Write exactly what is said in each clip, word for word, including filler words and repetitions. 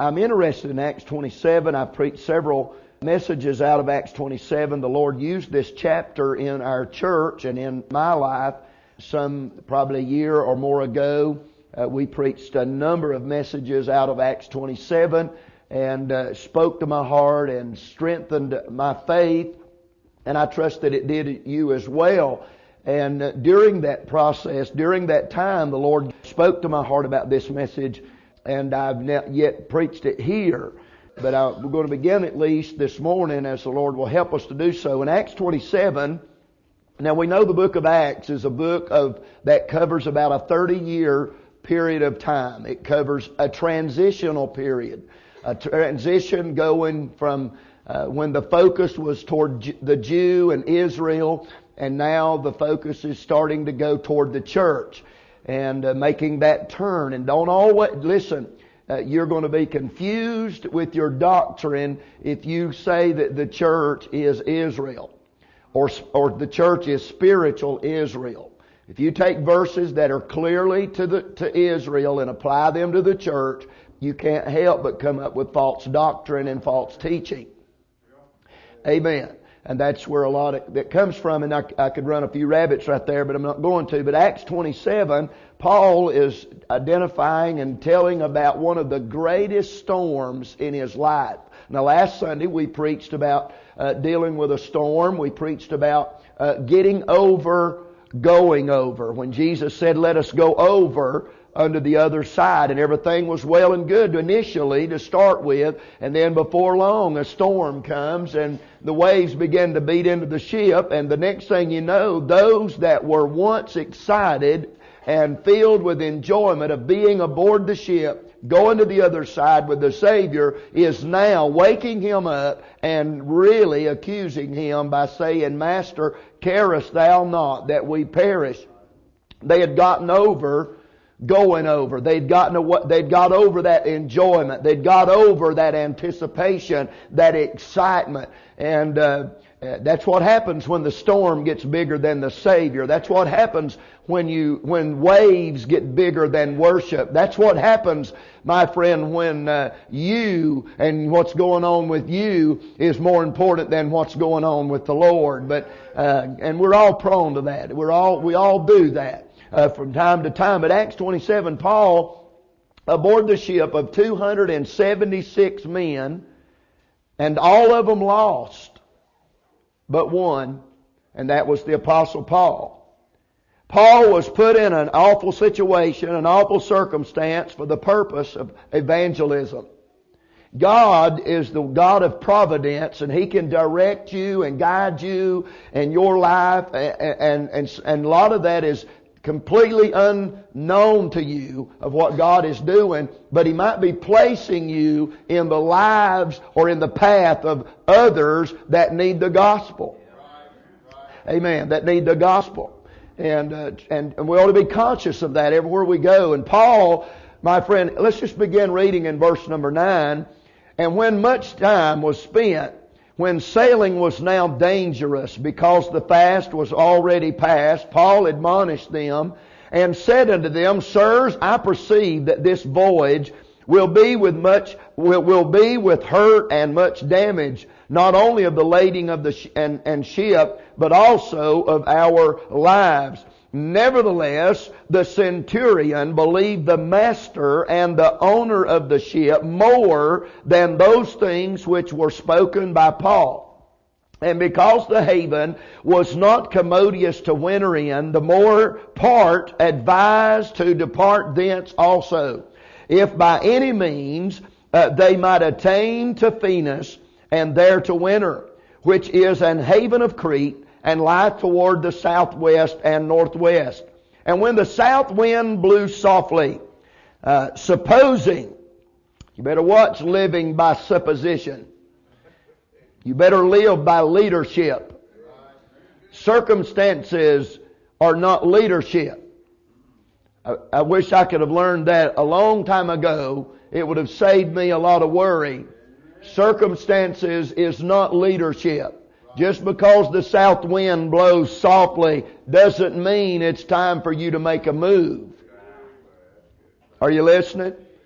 I'm interested in Acts twenty-seven. I've preached several messages out of Acts twenty-seven. The Lord used this chapter in our church and in my life some probably a year or more ago. Uh, we preached a number of messages out of Acts twenty-seven and uh, spoke to my heart and strengthened my faith. And I trust that it did you as well. And uh, during that process, during that time, the Lord spoke to my heart about this message. And I've not yet preached it here. But I, we're going to begin at least this morning as the Lord will help us to do so. In Acts twenty-seven, now we know the book of Acts is a book of that covers about a thirty-year period of time. It covers a transitional period. A transition going from uh, when the focus was toward J- the Jew and Israel, and now the focus is starting to go toward the church. And uh, making that turn. And don't always, listen, uh, you're going to be confused with your doctrine if you say that the church is Israel. Or, or the church is spiritual Israel. If you take verses that are clearly to the, to Israel and apply them to the church, you can't help but come up with false doctrine and false teaching. Amen. And that's where a lot of that comes from. And I, I could run a few rabbits right there, but I'm not going to. But Acts twenty-seven, Paul is identifying and telling about one of the greatest storms in his life. Now, last Sunday we preached about uh, dealing with a storm. We preached about uh, getting over, going over. When Jesus said, "Let us go over under the other side," and everything was well and good initially to start with, and then before long a storm comes and the waves begin to beat into the ship, and the next thing you know, those that were once excited and filled with enjoyment of being aboard the ship, going to the other side with the Savior, is now waking him up and really accusing him by saying, "Master, carest thou not that we perish?" They had gotten over going over. They'd gotten a, they'd got over that enjoyment. They'd got over that anticipation, that excitement. And uh, that's what happens when the storm gets bigger than the Savior. That's what happens when you when waves get bigger than worship. That's what happens, my friend, when uh, you and what's going on with you is more important than what's going on with the Lord. But uh, and we're all prone to that. We're all we all do that. Uh, from time to time. But Acts twenty-seven, Paul, aboard the ship of two hundred seventy-six men, and all of them lost, but one, and that was the Apostle Paul. Paul was put in an awful situation, an awful circumstance for the purpose of evangelism. God is the God of providence, and He can direct you and guide you and your life, and, and, and, and a lot of that is completely unknown to you of what God is doing, but He might be placing you in the lives or in the path of others that need the gospel. Amen. That need the gospel. And, uh, and, and we ought to be conscious of that everywhere we go. And Paul, my friend, let's just begin reading in verse number nine. "And when much time was spent, when sailing was now dangerous, because the fast was already past, Paul admonished them and said unto them, Sirs, I perceive that this voyage will be with much will, will be with hurt and much damage, not only of the lading of the sh- and, and ship, but also of our lives. Nevertheless, the centurion believed the master and the owner of the ship more than those things which were spoken by Paul. And because the haven was not commodious to winter in, the more part advised to depart thence also, if by any means uh, they might attain to Phoenix, and there to winter, which is an haven of Crete, and lieth toward the southwest and northwest. And when the south wind blew softly, uh, supposing, you better watch living by supposition. You better live by leadership. Circumstances are not leadership. I, I wish I could have learned that a long time ago. It would have saved me a lot of worry. Circumstances is not leadership. Just because the south wind blows softly doesn't mean it's time for you to make a move. Are you listening?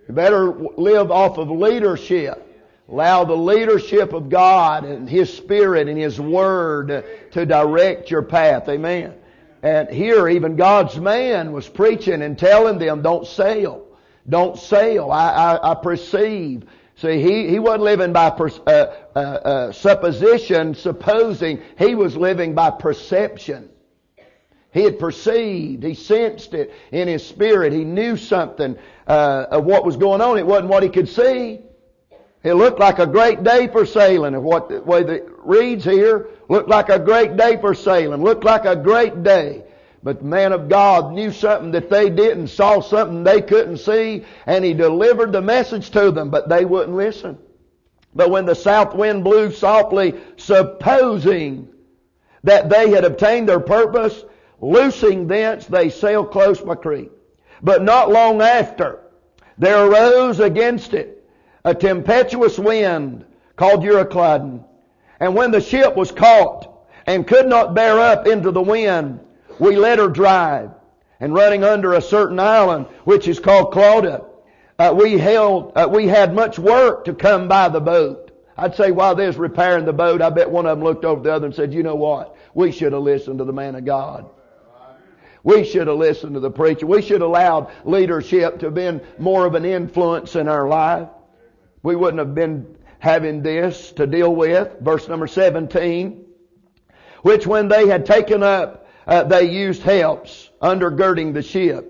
You better live off of leadership. Allow the leadership of God and His Spirit and His Word to direct your path. Amen. And here even God's man was preaching and telling them, don't sail. Don't sail. I, I, I perceive. See, he, he wasn't living by per, uh, uh, uh, supposition, supposing. He was living by perception. He had perceived. He sensed it in his spirit. He knew something uh, of what was going on. It wasn't what he could see. It looked like a great day for sailing. And what the way it reads here, looked like a great day for sailing. Looked like a great day. But the man of God knew something that they didn't, saw something they couldn't see, and he delivered the message to them, but they wouldn't listen. But when the south wind blew softly, supposing that they had obtained their purpose, loosing thence they sailed close by Crete. But not long after, there arose against it a tempestuous wind called Euroclydon. And when the ship was caught and could not bear up into the wind, we let her drive. And running under a certain island, which is called Clauda, uh, we held, uh, we had much work to come by the boat. I'd say while they was repairing the boat, I bet one of them looked over the other and said, you know what? We should have listened to the man of God. We should have listened to the preacher. We should have allowed leadership to have been more of an influence in our life. We wouldn't have been having this to deal with. Verse number seventeen. Which when they had taken up, uh, they used helps undergirding the ship.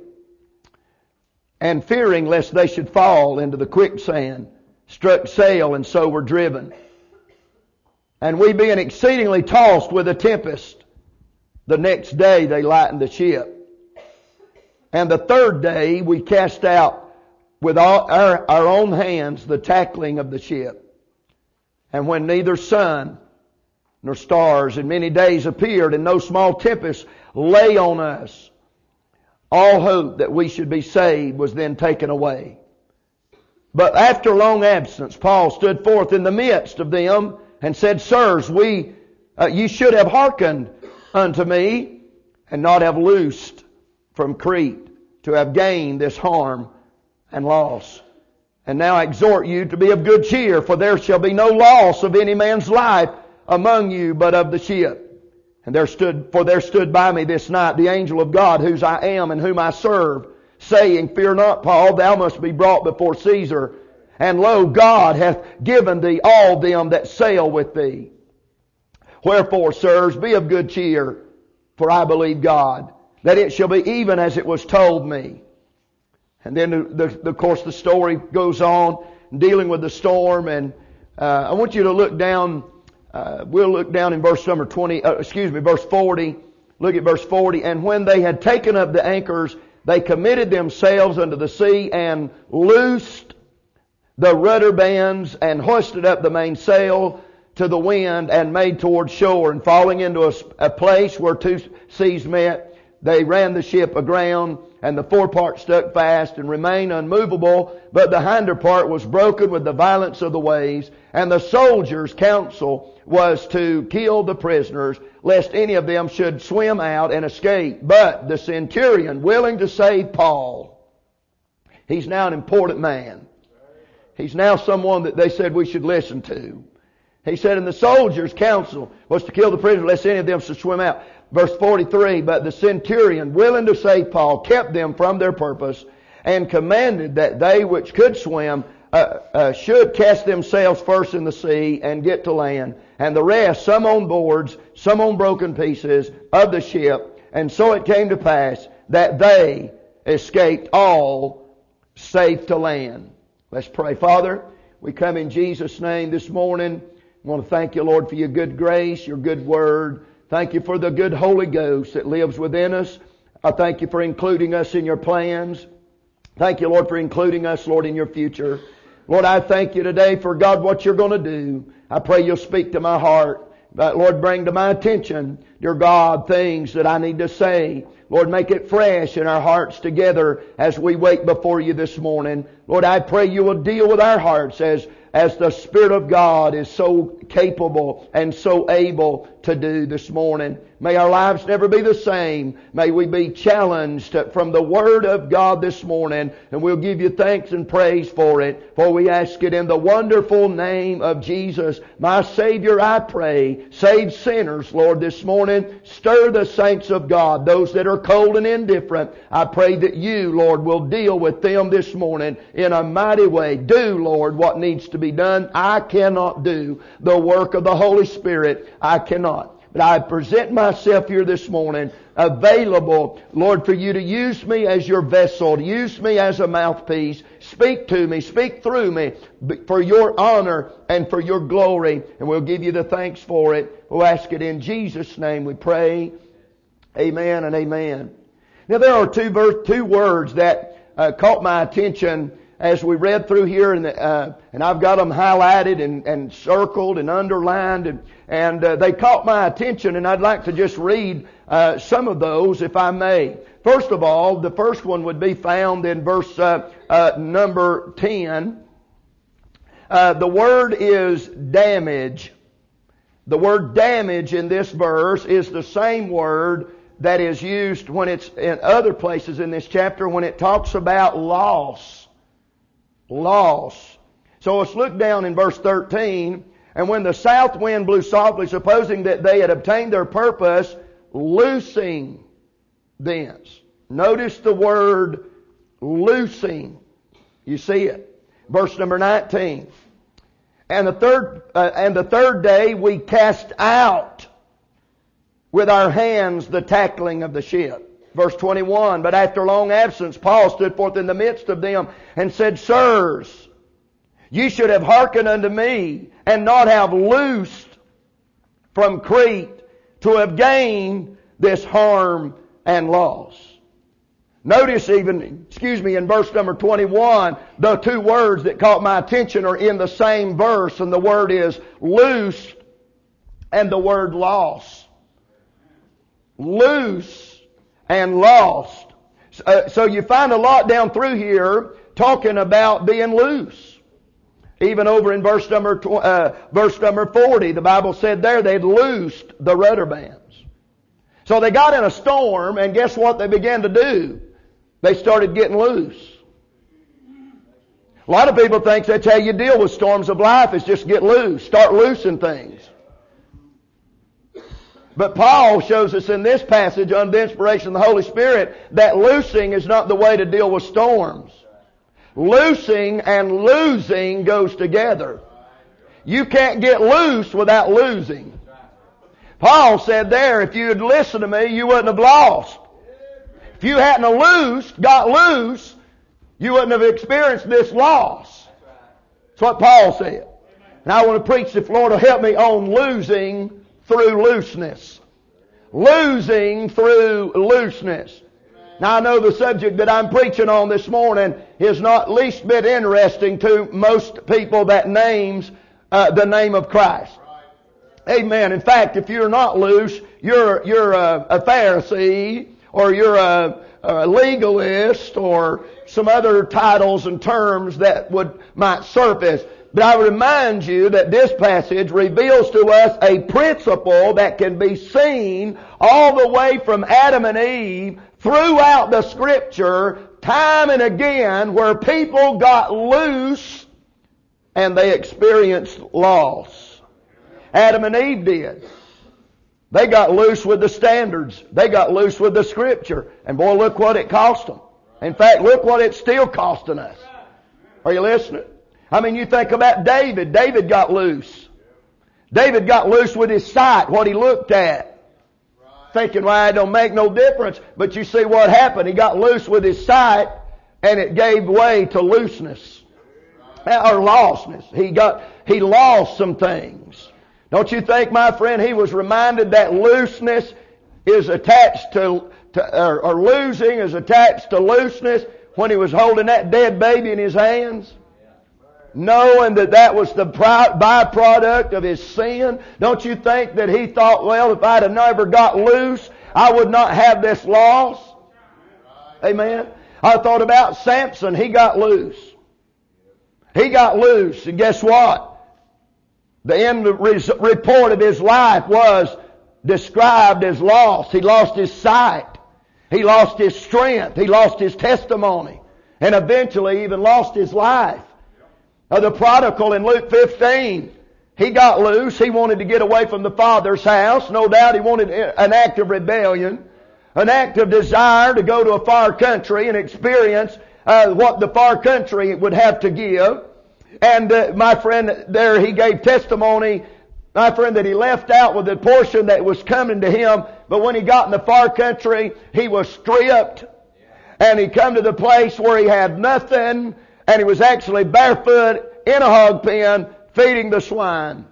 And fearing lest they should fall into the quicksand, struck sail and so were driven. And we being exceedingly tossed with a tempest, the next day they lightened the ship. And the third day we cast out with all our, our own hands the tackling of the ship. And when neither sun nor stars in many days appeared, and no small tempest lay on us, all hope that we should be saved was then taken away. But after long absence, Paul stood forth in the midst of them and said, Sirs, we, uh, you should have hearkened unto me, and not have loosed from Crete, to have gained this harm and loss. And now I exhort you to be of good cheer, for there shall be no loss of any man's life among you, but of the ship. And there stood, for there stood by me this night the angel of God, whose I am and whom I serve, saying, Fear not, Paul, thou must be brought before Caesar. And lo, God hath given thee all them that sail with thee. Wherefore, sirs, be of good cheer, for I believe God, that it shall be even as it was told me. And then, the, the, of course, the story goes on, dealing with the storm. And uh, I want you to look down, uh, we'll look down in verse number twenty, uh, excuse me, verse forty. Look at verse forty. And when they had taken up the anchors, they committed themselves unto the sea, and loosed the rudder bands, and hoisted up the mainsail to the wind, and made toward shore. And falling into a, a place where two seas met, they ran the ship aground, and the forepart stuck fast and remained unmovable, but the hinder part was broken with the violence of the waves. And the soldiers' counsel was to kill the prisoners, lest any of them should swim out and escape. But the centurion, willing to save Paul, he's now an important man. He's now someone that they said we should listen to. He said, and the soldiers' counsel was to kill the prisoners, lest any of them should swim out. Verse forty-three, but the centurion, willing to save Paul, kept them from their purpose, and commanded that they which could swim uh, uh, should cast themselves first in the sea and get to land, and the rest, some on boards, some on broken pieces of the ship. And so it came to pass that they escaped all safe to land. Let's pray. Father, we come in Jesus' name this morning. I want to thank you, Lord, for your good grace, your good word. Thank you for the good Holy Ghost that lives within us. I thank you for including us in your plans. Thank you, Lord, for including us, Lord, in your future. Lord, I thank you today for, God, what you're going to do. I pray you'll speak to my heart. But Lord, bring to my attention, dear God, things that I need to say. Lord, make it fresh in our hearts together as we wait before you this morning. Lord, I pray you will deal with our hearts as, as the Spirit of God is so capable and so able to do this morning. May our lives never be the same. May we be challenged from the Word of God this morning, and we'll give you thanks and praise for it. For we ask it in the wonderful name of Jesus. My Savior, I pray, save sinners, Lord, this morning. Stir the saints of God, those that are cold and indifferent. I pray that you, Lord, will deal with them this morning in a mighty way. Do, Lord, what needs to be done. I cannot do the work of the Holy Spirit. I cannot. But I present myself here this morning available, Lord, for you to use me as your vessel, to use me as a mouthpiece. Speak to me, speak through me for your honor and for your glory. And we'll give you the thanks for it. We'll ask it in Jesus' name we pray. Amen and amen. Now there are two, verse, two words that uh, caught my attention as we read through here, and uh, and I've got them highlighted and, and circled and underlined, and and uh, they caught my attention, and I'd like to just read uh, some of those, if I may. First of all, the first one would be found in verse uh, uh, number ten. Uh, the word is damage. The word damage in this verse is the same word that is used when it's in other places in this chapter when it talks about loss. Loss. So let's look down in verse thirteen. And when the south wind blew softly, supposing that they had obtained their purpose, loosing thence. Notice the word loosing. You see it. Verse number nineteen. And the third, uh, and the third day we cast out with our hands the tackling of the ship. Verse twenty-one, but after long absence, Paul stood forth in the midst of them and said, Sirs, ye should have hearkened unto me and not have loosed from Crete to have gained this harm and loss. Notice even, excuse me, in verse number twenty-one, the two words that caught my attention are in the same verse, and the word is loosed and the word loss. Loose and lost. Uh, so you find a lot down through here talking about being loose. Even over in verse number tw- uh, verse number forty, the Bible said there they'd loosed the rudder bands. So they got in a storm, and guess what they began to do? They started getting loose. A lot of people think that's how you deal with storms of life, is just get loose, start loosing things. But Paul shows us in this passage, under the inspiration of the Holy Spirit, that loosing is not the way to deal with storms. Loosing and losing goes together. You can't get loose without losing. Paul said there, if you had listened to me, you wouldn't have lost. If you hadn't loosed, got loose, you wouldn't have experienced this loss. That's what Paul said. And I want to preach, if the Lord will help me, on losing through looseness. Losing through looseness. Now I know the subject that I'm preaching on this morning is not least bit interesting to most people that names uh, the name of Christ. Amen. In fact, if you're not loose, you're you're a, a Pharisee, or you're a, a legalist, or some other titles and terms that would might surface. But I remind you that this passage reveals to us a principle that can be seen all the way from Adam and Eve throughout the Scripture, time and again, where people got loose and they experienced loss. Adam and Eve did. They got loose with the standards. They got loose with the Scripture. And boy, look what it cost them. In fact, look what it's still costing us. Are you listening? I mean, you think about David. David got loose. David got loose with his sight, what he looked at. Thinking, well, it don't make no difference. But you see what happened. He got loose with his sight, and it gave way to looseness. Or lostness. He got, he lost some things. Don't you think, my friend, he was reminded that looseness is attached to, to or, or losing is attached to looseness when he was holding that dead baby in his hands? Knowing that that was the byproduct of his sin. Don't you think that he thought, well, if I'd have never got loose, I would not have this loss? Amen. I thought about Samson. He got loose. He got loose, and guess what? The end report of his life was described as loss. He lost his sight. He lost his strength. He lost his testimony. And eventually even lost his life. Now, the prodigal in Luke fifteen, he got loose. He wanted to get away from the Father's house. No doubt he wanted an act of rebellion, an act of desire to go to a far country and experience uh, what the far country would have to give. And uh, my friend there, he gave testimony, my friend, that he left out with the portion that was coming to him. But when he got in the far country, he was stripped. And he come to the place where he had nothing. And he was actually barefoot in a hog pen feeding the swine.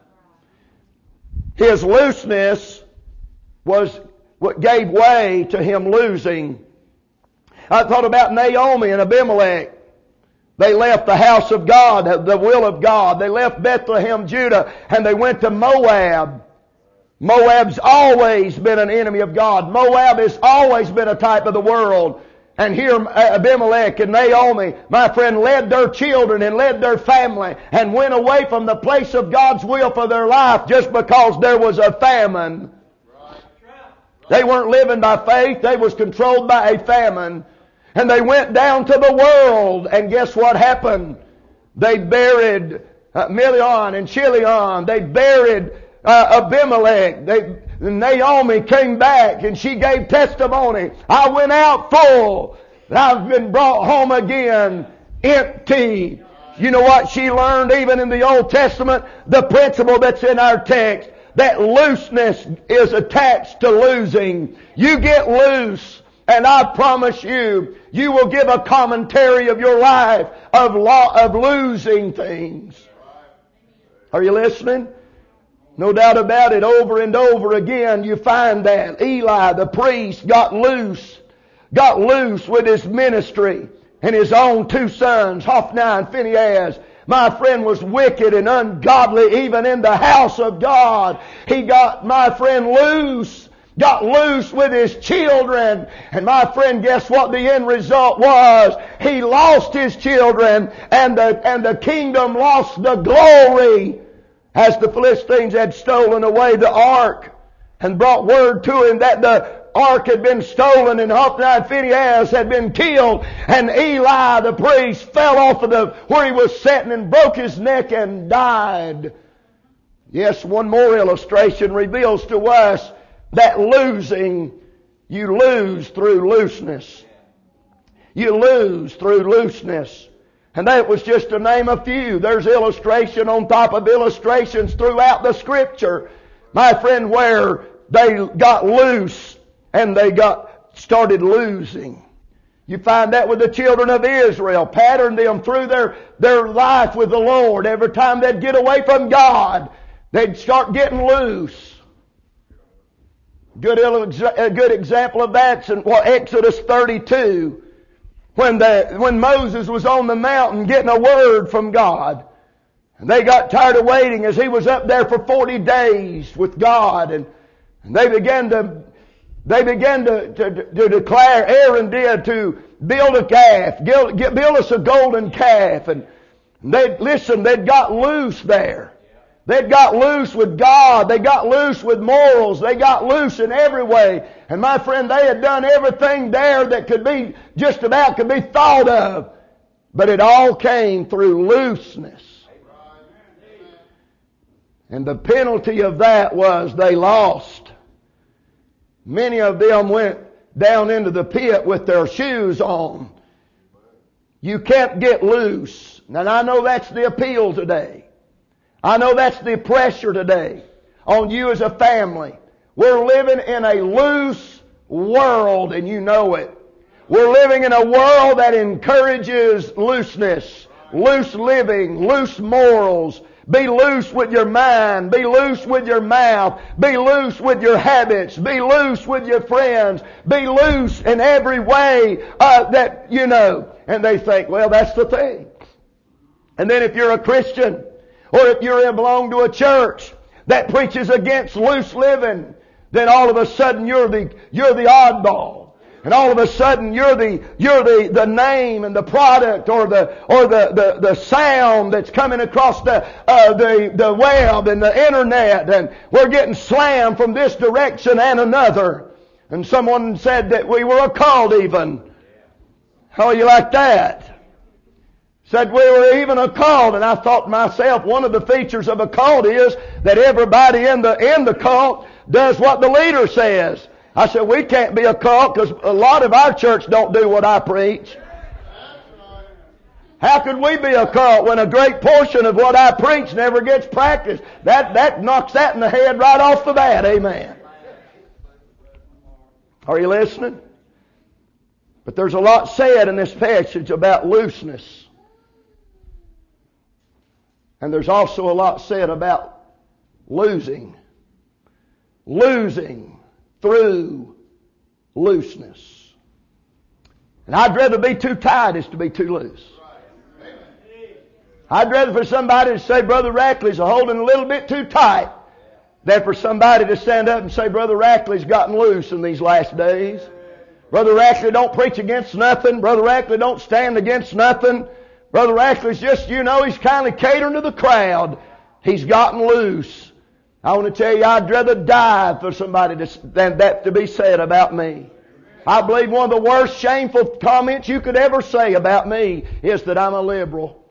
His looseness was what gave way to him losing. I thought about Naomi and Abimelech. They left the house of God, the will of God. They left Bethlehem, Judah, and they went to Moab. Moab's always been an enemy of God. Moab has always been a type of the world. And here Abimelech and Naomi, my friend, led their children and led their family and went away from the place of God's will for their life just because there was a famine. They weren't living by faith. They was controlled by a famine. And they went down to the world, and guess what happened? They buried uh, Milion and Chilion. They buried uh, Abimelech. They, Naomi came back, and she gave testimony. I went out full, and I've been brought home again empty. You know what she learned even in the Old Testament? The principle that's in our text, that looseness is attached to losing. You get loose, and I promise you, you will give a commentary of your life of law, of losing things. Are you listening? No doubt about it. Over and over again you find that. Eli, the priest, got loose. Got loose with his ministry. And his own two sons, Hophni and Phinehas. My friend was wicked and ungodly even in the house of God. He got, my friend, loose. Got loose with his children. And my friend, guess what the end result was? He lost his children, and the, and the kingdom lost the glory, as the Philistines had stolen away the ark and brought word to him that the ark had been stolen and Hophni and Phinehas had been killed, and Eli the priest fell off of the where he was sitting and broke his neck and died. Yes, one more illustration reveals to us that losing, you lose through looseness. You lose through looseness. And that was just to name a few. There's illustration on top of illustrations throughout the Scripture, my friend, where they got loose and they got started losing. You find that with the children of Israel, patterned them through their, their life with the Lord. Every time they'd get away from God, they'd start getting loose. Good, a good example of that's in well, Exodus thirty-two. When the, when Moses was on the mountain getting a word from God. And they got tired of waiting as he was up there for forty days with God. And, and they began to, they began to, to, to declare, Aaron did, to build a calf, build, build us a golden calf. And they, listen, they'd got loose there. They'd got loose with God. They got loose with morals. They got loose in every way. And my friend, they had done everything there that could be, just about could be thought of. But it all came through looseness. And the penalty of that was they lost. Many of them went down into the pit with their shoes on. You can't get loose. And I know that's the appeal today. I know that's the pressure today on you as a family. We're living in a loose world, and you know it. We're living in a world that encourages looseness, loose living, loose morals. Be loose with your mind. Be loose with your mouth. Be loose with your habits. Be loose with your friends. Be loose in every way uh, that, you know. And they think, well, that's the thing. And then if you're a Christian, or if you belong to a church that preaches against loose living, then all of a sudden you're the, you're the oddball. And all of a sudden you're the, you're the, the name and the product or the, or the, the, the sound that's coming across the, uh, the, the web and the internet, and we're getting slammed from this direction and another. And someone said that we were a cult even. How you like that? Said we were even a cult, and I thought to myself, one of the features of a cult is that everybody in the, in the cult does what the leader says. I said, we can't be a cult because a lot of our church don't do what I preach. How could we be a cult when a great portion of what I preach never gets practiced? That, that knocks that in the head right off the bat. Amen. Are you listening? But there's a lot said in this passage about looseness. And there's also a lot said about losing. Losing through looseness. And I'd rather be too tight as to be too loose. I'd rather for somebody to say, Brother Rackley's holding a little bit too tight, than for somebody to stand up and say, Brother Rackley's gotten loose in these last days. Brother Rackley don't preach against nothing. Brother Rackley don't stand against nothing. Brother Rackley's just, you know, he's kind of catering to the crowd. He's gotten loose. I want to tell you, I'd rather die for somebody to, than that to be said about me. I believe one of the worst shameful comments you could ever say about me is that I'm a liberal.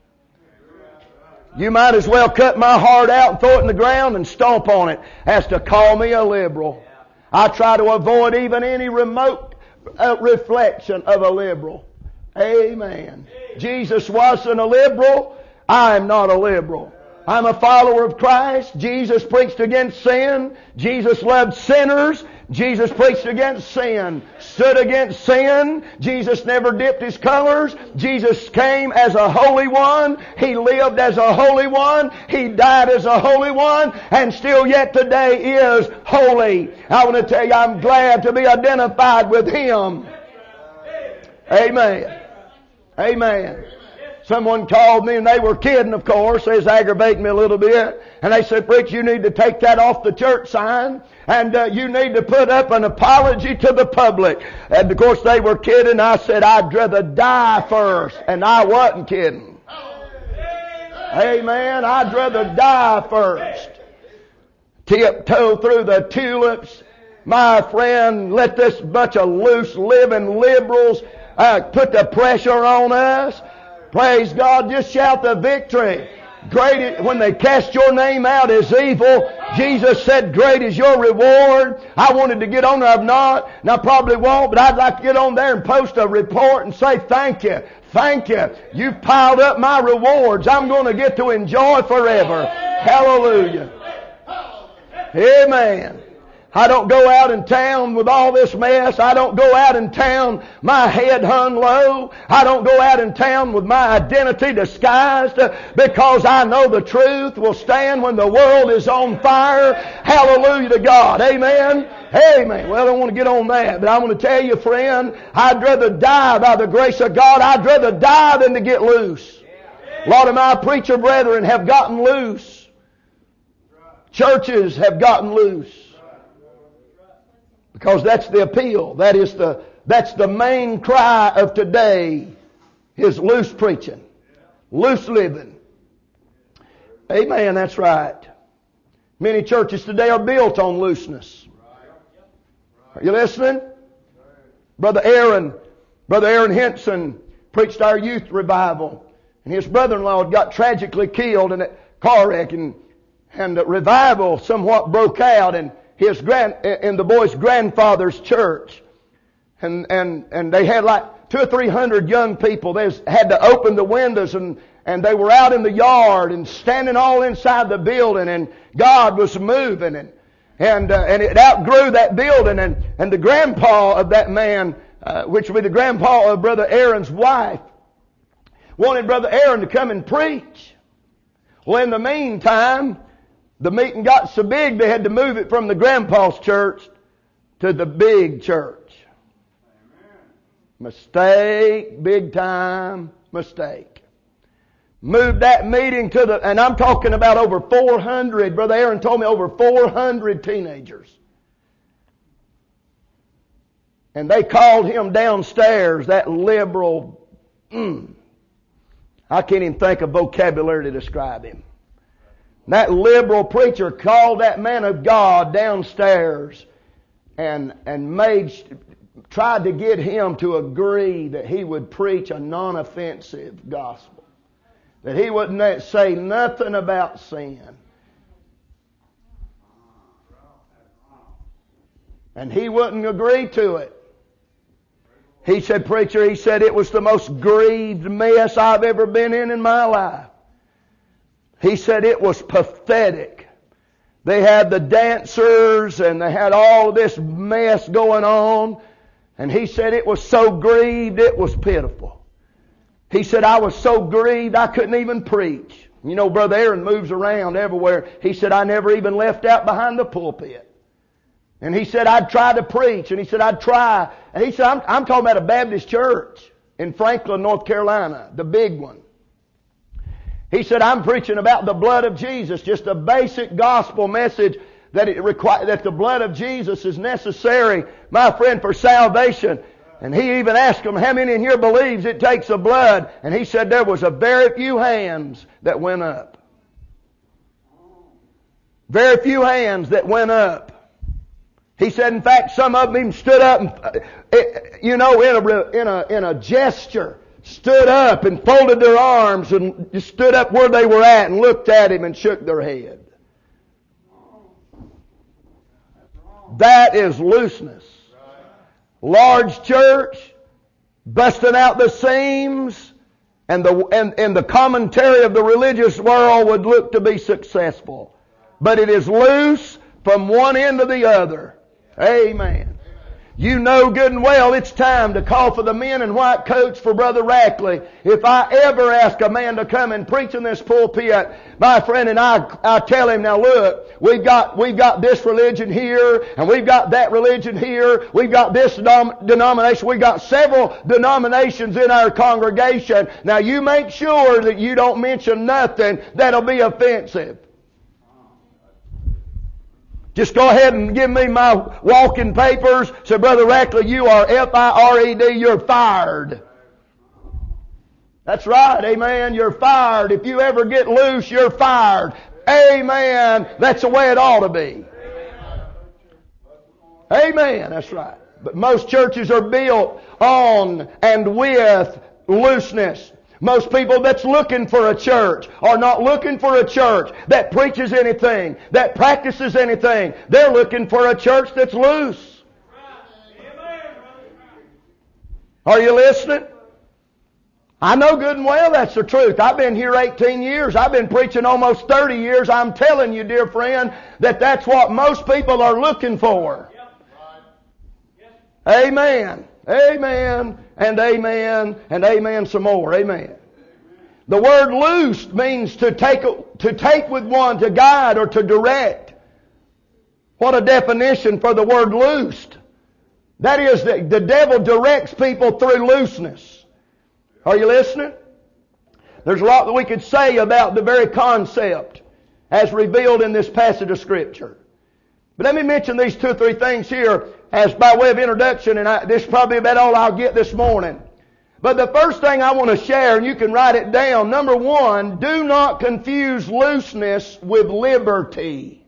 You might as well cut my heart out and throw it in the ground and stomp on it as to call me a liberal. I try to avoid even any remote uh, reflection of a liberal. Amen. Jesus wasn't a liberal. I'm not a liberal. I'm a follower of Christ. Jesus preached against sin. Jesus loved sinners. Jesus preached against sin, stood against sin. Jesus never dipped his colors. Jesus came as a holy one. He lived as a holy one. He died as a holy one, and still yet today is holy. I want to tell you, I'm glad to be identified with Him. Amen. Amen. Someone called me, and they were kidding, of course. They was aggravating me a little bit. And they said, Preacher, you need to take that off the church sign. And uh, you need to put up an apology to the public. And of course they were kidding. I said, I'd rather die first. And I wasn't kidding. Amen. I'd rather die first. Tiptoe through the tulips. My friend, let this bunch of loose living liberals uh, put the pressure on us. Praise God. Just shout the victory. Great, when they cast your name out as evil, Jesus said, great is your reward. I wanted to get on there, I've not, and I probably won't, but I'd like to get on there and post a report and say thank you. Thank you. You've piled up my rewards. I'm going to get to enjoy forever. Hallelujah. Amen. I don't go out in town with all this mess. I don't go out in town my head hung low. I don't go out in town with my identity disguised, because I know the truth will stand when the world is on fire. Hallelujah to God. Amen. Amen. Well, I don't want to get on that, but I'm going to tell you, friend, I'd rather die by the grace of God. I'd rather die than to get loose. A lot of my preacher brethren have gotten loose. Churches have gotten loose. Because that's the appeal. That is the, that's the main cry of today, is loose preaching. Loose living. Amen, that's right. Many churches today are built on looseness. Are you listening? Brother Aaron, Brother Aaron Henson preached our youth revival. And his brother-in-law got tragically killed in a car wreck. And, and the revival somewhat broke out and his grand, in the boy's grandfather's church. And, and, and they had like two or three hundred young people. They had to open the windows, and, and they were out in the yard and standing all inside the building, and God was moving, and, and, uh, and it outgrew that building, and, and the grandpa of that man, uh, which would be the grandpa of Brother Aaron's wife, wanted Brother Aaron to come and preach. Well, in the meantime, the meeting got so big they had to move it from the grandpa's church to the big church. Amen. Mistake, big time mistake. Moved that meeting to the, and I'm talking about over four hundred, Brother Aaron told me over four hundred teenagers. And they called him downstairs, that liberal, mm, I can't even think of vocabulary to describe him. That liberal preacher called that man of God downstairs and, and made, tried to get him to agree that he would preach a non-offensive gospel. That he wouldn't say nothing about sin. And he wouldn't agree to it. He said, preacher, he said, it was the most grieved mess I've ever been in in my life. He said it was pathetic. They had the dancers and they had all of this mess going on. And he said it was so grieved, it was pitiful. He said, I was so grieved I couldn't even preach. You know, Brother Aaron moves around everywhere. He said, I never even left out behind the pulpit. And he said, I'd try to preach. And he said, I'd try. And he said, I'm, I'm talking about a Baptist church in Franklin, North Carolina, the big one. He said, I'm preaching about the blood of Jesus, just a basic gospel message that it require, that the blood of Jesus is necessary, my friend, for salvation. And he even asked them, how many in here believes it takes the blood? And he said there was a very few hands that went up. Very few hands that went up. He said, in fact, some of them even stood up and, you know, in a, in a, in a gesture, stood up and folded their arms and just stood up where they were at and looked at him and shook their head. That is looseness. Large church, busting out the seams, and the, and, and the commentary of the religious world would look to be successful. But it is loose from one end to the other. Amen. You know good and well it's time to call for the men in white coats for Brother Rackley. If I ever ask a man to come and preach in this pulpit, my friend, and I, I tell him, now look, we've got, we've got this religion here, and we've got that religion here, we've got this denom- denomination, we've got several denominations in our congregation. Now you make sure that you don't mention nothing that'll be offensive. Just go ahead and give me my walking papers. Say, Brother Rackley, you are F I R E D, you're fired. That's right, amen, you're fired. If you ever get loose, you're fired. Amen, that's the way it ought to be. Amen, that's right. But most churches are built on and with looseness. Most people that's looking for a church are not looking for a church that preaches anything, that practices anything. They're looking for a church that's loose. Are you listening? I know good and well that's the truth. I've been here eighteen years. I've been preaching almost thirty years. I'm telling you, dear friend, that that's what most people are looking for. Amen. Amen. And amen. And amen some more. Amen. The word loosed means to take, to take with one, to guide or to direct. What a definition for the word loosed. That is, that the devil directs people through looseness. Are you listening? There's a lot that we could say about the very concept as revealed in this passage of Scripture. But let me mention these two or three things here as by way of introduction, and I, this is probably about all I'll get this morning. But the first thing I want to share, and you can write it down, number one, do not confuse looseness with liberty.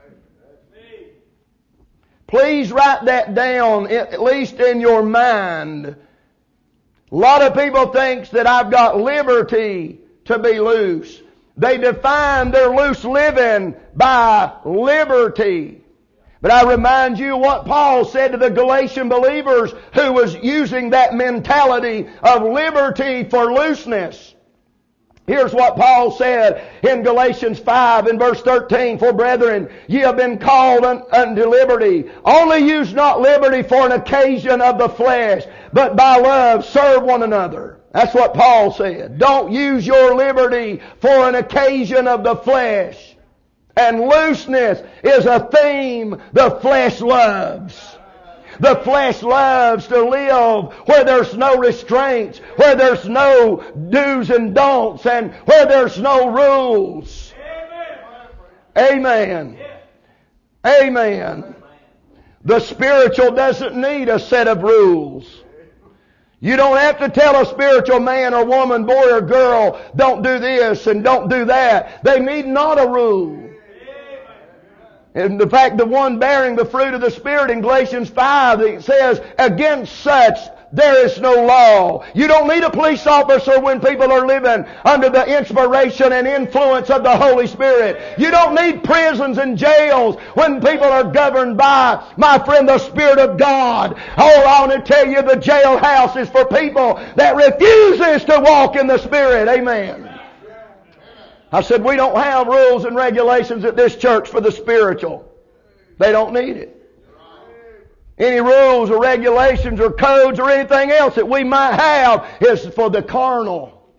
Please write that down, at least in your mind. A lot of people think that I've got liberty to be loose. They define their loose living by liberty. But I remind you what Paul said to the Galatian believers who was using that mentality of liberty for looseness. Here's what Paul said in Galatians five and verse thirteen. For brethren, ye have been called un- unto liberty. Only use not liberty for an occasion of the flesh, but by love serve one another. That's what Paul said. Don't use your liberty for an occasion of the flesh. And looseness is a theme the flesh loves. The flesh loves to live where there's no restraints, where there's no do's and don'ts, and where there's no rules. Amen. Amen. Amen. The spiritual doesn't need a set of rules. You don't have to tell a spiritual man or woman, boy or girl, don't do this and don't do that. They need not a rule. In the fact, the one bearing the fruit of the Spirit in Galatians five, it says, against such there is no law. You don't need a police officer when people are living under the inspiration and influence of the Holy Spirit. You don't need prisons and jails when people are governed by, my friend, the Spirit of God. Oh, I want to tell you, the jailhouse is for people that refuses to walk in the Spirit. Amen. I said, we don't have rules and regulations at this church for the spiritual. They don't need it. Any rules or regulations or codes or anything else that we might have is for the carnal.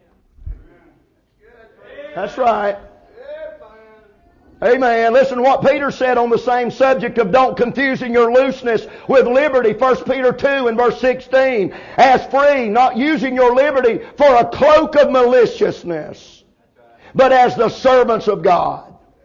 That's right. Amen. Listen to what Peter said on the same subject of don't confusing your looseness with liberty. First Peter two and verse sixteen. As free, not using your liberty for a cloak of maliciousness, but as the servants of God.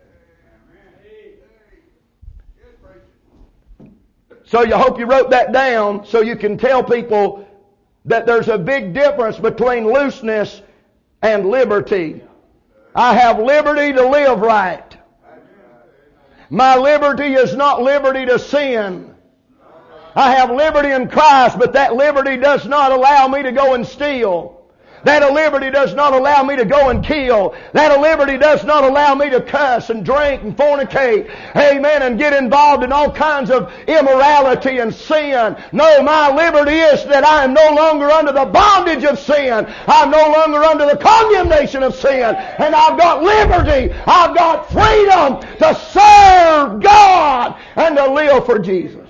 So you hope you wrote that down so you can tell people that there's a big difference between looseness and liberty. I have liberty to live right. My liberty is not liberty to sin. I have liberty in Christ, but that liberty does not allow me to go and steal. That liberty does not allow me to go and kill. That liberty does not allow me to cuss and drink and fornicate. Amen. And get involved in all kinds of immorality and sin. No, my liberty is that I am no longer under the bondage of sin. I'm no longer under the condemnation of sin. And I've got liberty. I've got freedom to serve God and to live for Jesus.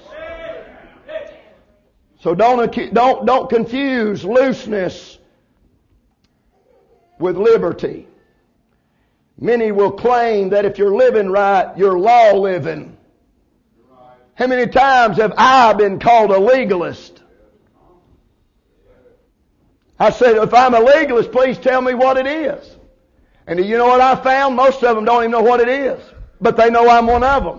So don't, don't, don't confuse looseness with liberty. Many will claim that if you're living right, you're law living. How many times have I been called a legalist? I said, if I'm a legalist, please tell me what it is. And you know what I found? Most of them don't even know what it is. But they know I'm one of them.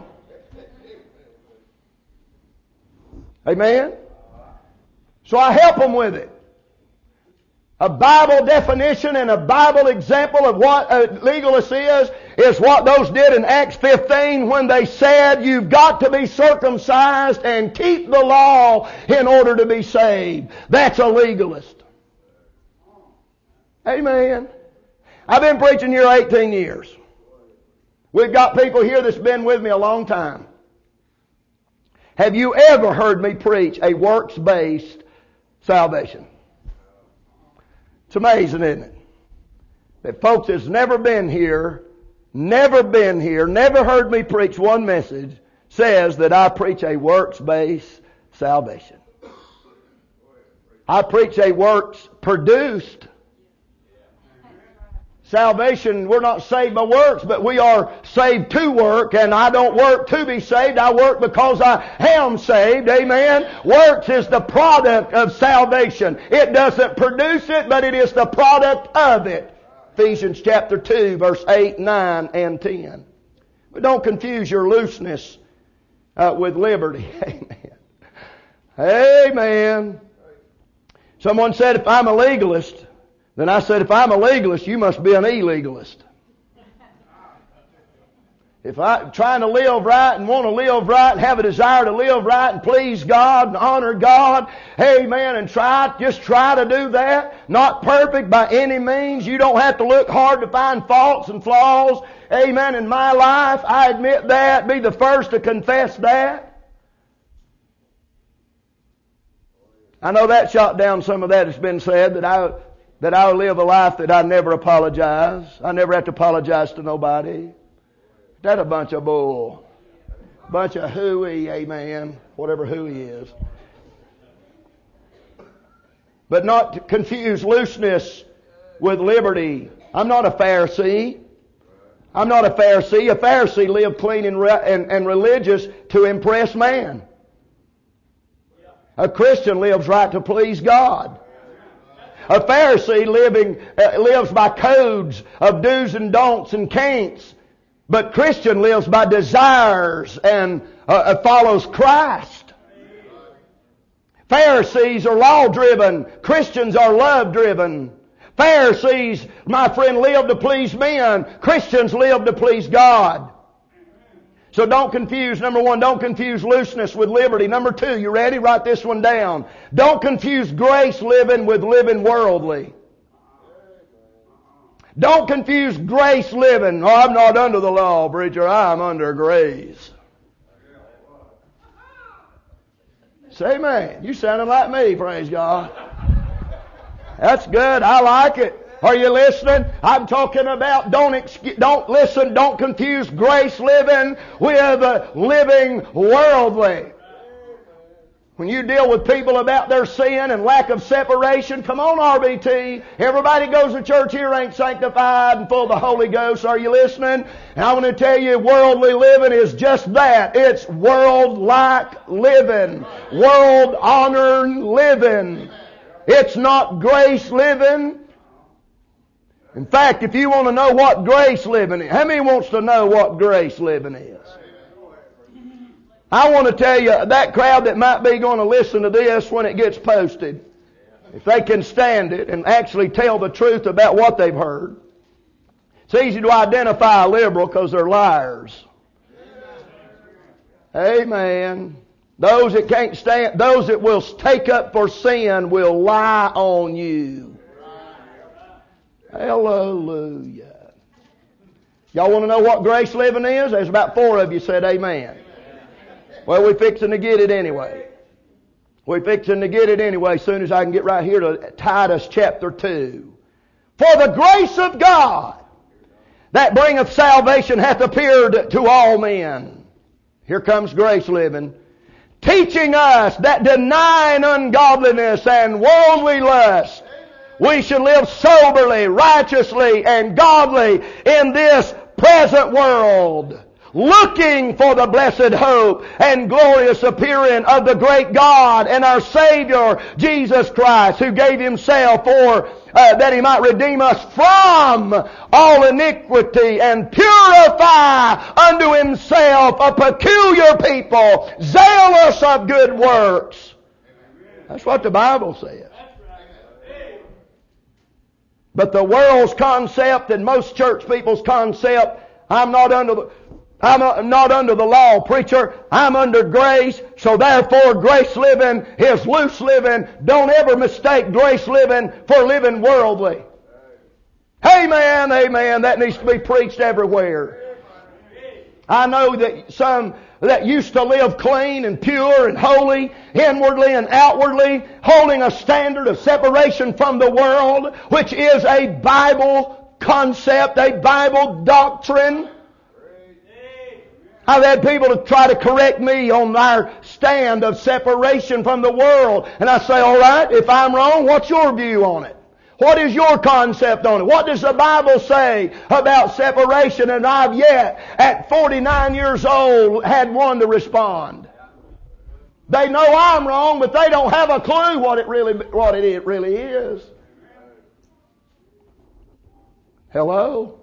Amen? So I help them with it. A Bible definition and a Bible example of what a legalist is, is what those did in Acts fifteen when they said, you've got to be circumcised and keep the law in order to be saved. That's a legalist. Amen. I've been preaching here eighteen years. We've got people here that's been with me a long time. Have you ever heard me preach a works-based salvation? It's amazing, isn't it? That folks that's never been here, never been here, never heard me preach one message, says that I preach a works-based salvation. I preach a works-produced salvation. We're not saved by works, but we are saved to work, and I don't work to be saved. I work because I am saved. Amen. Works is the product of salvation. It doesn't produce it, but it is the product of it. Ephesians chapter two, verse eight, nine, and ten. But don't confuse your looseness uh, with liberty. Amen. Amen. Someone said, if I'm a legalist, then I said, if I'm a legalist, you must be an illegalist. If I'm trying to live right and want to live right and have a desire to live right and please God and honor God, amen, and try, just try to do that. Not perfect by any means. You don't have to look hard to find faults and flaws, amen, in my life. I admit that. Be the first to confess that. I know that shot down some of that has been said, that I... that I'll live a life that I never apologize. I never have to apologize to nobody. That a bunch of bull. Bunch of hooey, amen. Whatever hooey is. But not to confuse looseness with liberty. I'm not a Pharisee. I'm not a Pharisee. A Pharisee lived clean and, re- and, and religious to impress man. A Christian lives right to please God. A Pharisee living uh, lives by codes of do's and don'ts and can'ts. But Christian lives by desires and uh, follows Christ. Pharisees are law-driven. Christians are love-driven. Pharisees, my friend, live to please men. Christians live to please God. So don't confuse, number one, don't confuse looseness with liberty. Number two, you ready? Write this one down. Don't confuse grace living with living worldly. Don't confuse grace living. Oh, I'm not under the law, preacher. I'm under grace. Say amen. You sounded like me, praise God. That's good. I like it. Are you listening? I'm talking about don't excuse, don't listen, don't confuse grace living with uh, living worldly. When you deal with people about their sin and lack of separation, come on R B T. Everybody goes to church here ain't sanctified and full of the Holy Ghost. Are you listening? And I want to tell you, worldly living is just that. It's world-like living. World-honored living. It's not grace living. In fact, if you want to know what grace living is, how many wants to know what grace living is? I want to tell you, that crowd that might be going to listen to this when it gets posted, if they can stand it and actually tell the truth about what they've heard, it's easy to identify a liberal because they're liars. Amen. Those that can't stand, those that will take up for sin will lie on you. Hallelujah. Y'all want to know what grace living is? There's about four of you said amen. Well, we're fixing to get it anyway. We're fixing to get it anyway as soon as I can get right here to Titus chapter two. For the grace of God that bringeth salvation hath appeared to all men. Here comes grace living. Teaching us that denying ungodliness and worldly lust, we should live soberly, righteously, and godly in this present world, looking for the blessed hope and glorious appearing of the great God and our Savior, Jesus Christ, who gave Himself for uh, that He might redeem us from all iniquity and purify unto Himself a peculiar people, zealous of good works. That's what the Bible says. But the world's concept and most church people's concept, I'm not under the, I'm not under the law, preacher. I'm under grace, so therefore grace living is loose living. Don't ever mistake grace living for living worldly. Amen, amen. That needs to be preached everywhere. I know that some that used to live clean and pure and holy, inwardly and outwardly, holding a standard of separation from the world, which is a Bible concept, a Bible doctrine. I've had people to try to correct me on our stand of separation from the world. And I say, all right, if I'm wrong, what's your view on it? What is your concept on it? What does the Bible say about separation? And I've yet, at forty-nine years old, had one to respond. They know I'm wrong, but they don't have a clue what it really, what it really is. Hello?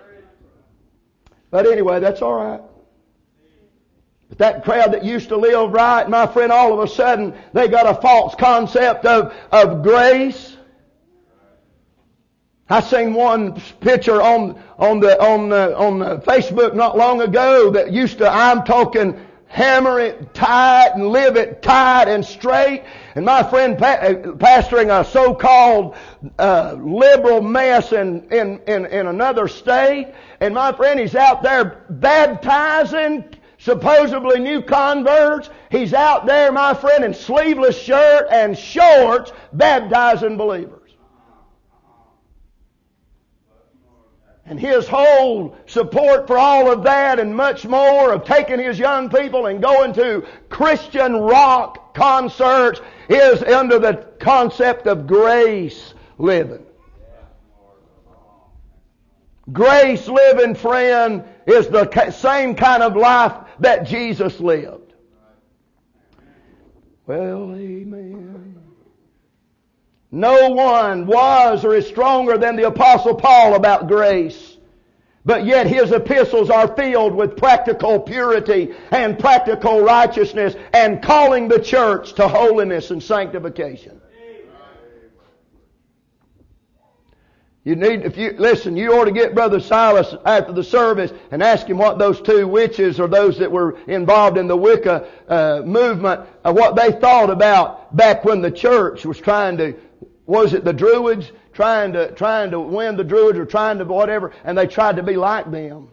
But anyway, that's all right. But that crowd that used to live right, my friend, all of a sudden, they got a false concept of, of grace. I seen one picture on on the on the on the Facebook not long ago that used to, I'm talking, hammer it tight and live it tight and straight. And my friend pa- pastoring a so-called uh, liberal mess in, in in in another state, and my friend, he's out there baptizing supposedly new converts. He's out there, my friend, in sleeveless shirt and shorts, baptizing believers. And his whole support for all of that and much more, of taking his young people and going to Christian rock concerts, is under the concept of grace living. Grace living, friend, is the same kind of life that Jesus lived. Well, amen. No one was or is stronger than the Apostle Paul about grace. But yet his epistles are filled with practical purity and practical righteousness and calling the church to holiness and sanctification. You need, if you, listen, you ought to get Brother Silas after the service and ask him what those two witches or those that were involved in the Wicca uh, movement, uh, what they thought about back when the church was trying to, was it the Druids? Trying to, trying to win the Druids or trying to whatever, and they tried to be like them.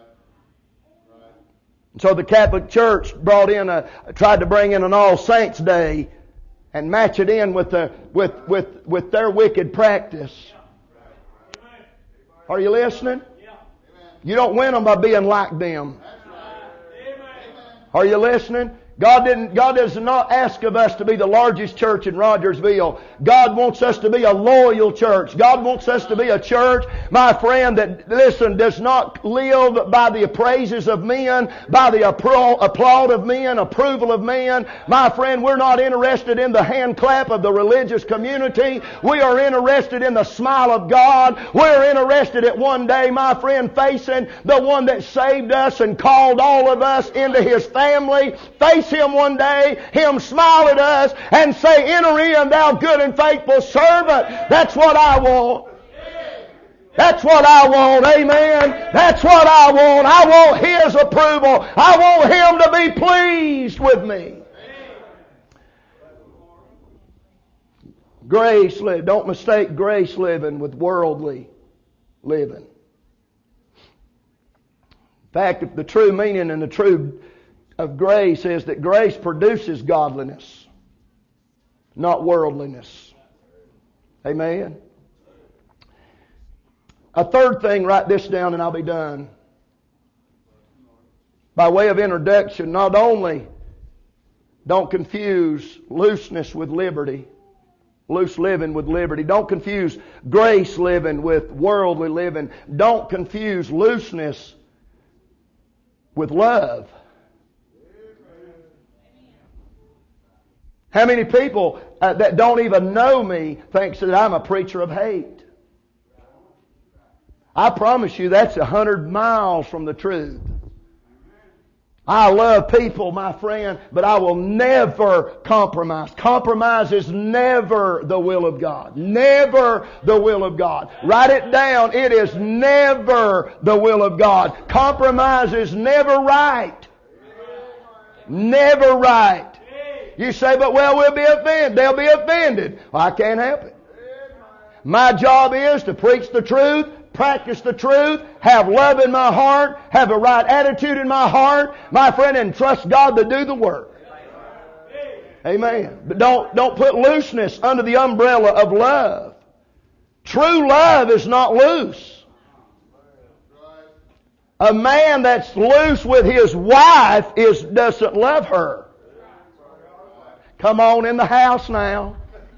So the Catholic Church brought in a, tried to bring in an All Saints Day and match it in with the, with, with, with their wicked practice. Are you listening? You don't win them by being like them. Are you listening? God didn't, God does not ask of us to be the largest church in Rogersville. God wants us to be a loyal church. God wants us to be a church, my friend, that, listen, does not live by the praises of men, by the applaud of men, approval of men. My friend, we're not interested in the hand clap of the religious community. We are interested in the smile of God. We're interested at one day, my friend, facing the one that saved us and called all of us into His family. Face Him one day, Him smile at us and say, "Enter in, thou good and faithful servant." That's what I want. That's what I want. Amen. That's what I want. I want His approval. I want Him to be pleased with me. Grace living. Don't mistake grace living with worldly living. In fact, if the true meaning and the true of grace is that grace produces godliness, not worldliness. Amen. A third thing, write this down and I'll be done. By way of introduction, not only don't confuse looseness with liberty, loose living with liberty. Don't confuse grace living with worldly living. Don't confuse looseness with love. How many people uh, that don't even know me thinks that I'm a preacher of hate? I promise you that's a hundred miles from the truth. I love people, my friend, but I will never compromise. Compromise is never the will of God. Never the will of God. Write it down. It is never the will of God. Compromise is never right. Never right. You say, "But well, we'll be offended." They'll be offended. Well, I can't help it. My job is to preach the truth, practice the truth, have love in my heart, have a right attitude in my heart, my friend, and trust God to do the work. Amen. But don't, don't put looseness under the umbrella of love. True love is not loose. A man that's loose with his wife is doesn't love her. Come on in the house now.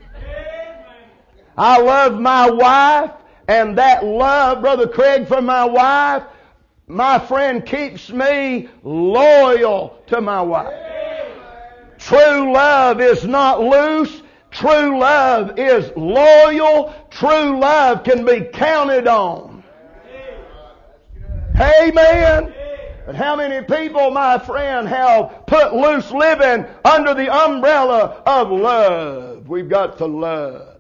I love my wife, and that love, Brother Craig, for my wife, my friend, keeps me loyal to my wife. True love is not loose. True love is loyal. True love can be counted on. Amen. But how many people, my friend, have put loose living under the umbrella of love? We've got to love.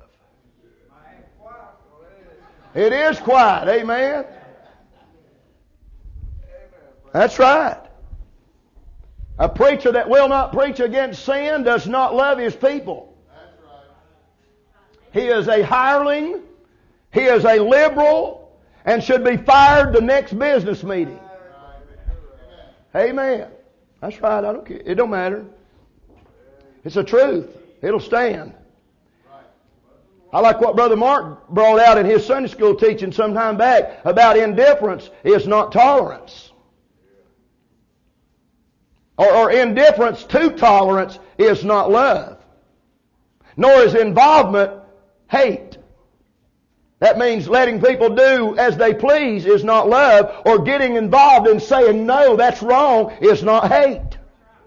It is quiet. Amen. That's right. A preacher that will not preach against sin does not love his people. He is a hireling. He is a liberal and should be fired the next business meeting. Amen. That's right. I don't care. It don't matter. It's the truth. It'll stand. I like what Brother Mark brought out in his Sunday school teaching some time back about indifference is not tolerance. Or, or indifference to tolerance is not love. Nor is involvement hate. That means letting people do as they please is not love, or getting involved and saying, "No, that's wrong," is not hate.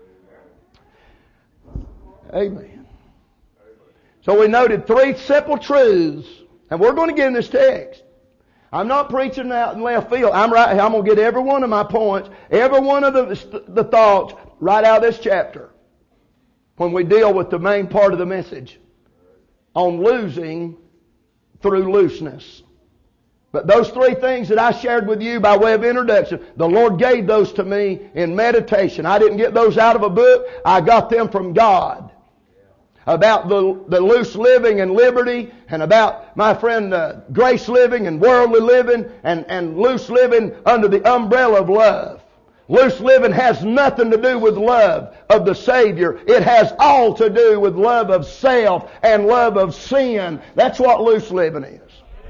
Amen. So we noted three simple truths, and we're going to get in this text. I'm not preaching out in left field. I'm right. I'm going to get every one of my points, every one of the, the thoughts right out of this chapter when we deal with the main part of the message on losing through looseness. But those three things that I shared with you by way of introduction, the Lord gave those to me in meditation. I didn't get those out of a book. I got them from God. About the, the loose living and liberty, and about, my friend, uh, grace living and worldly living, and, and loose living under the umbrella of love. Loose living has nothing to do with love of the Savior. It has all to do with love of self and love of sin. That's what loose living is.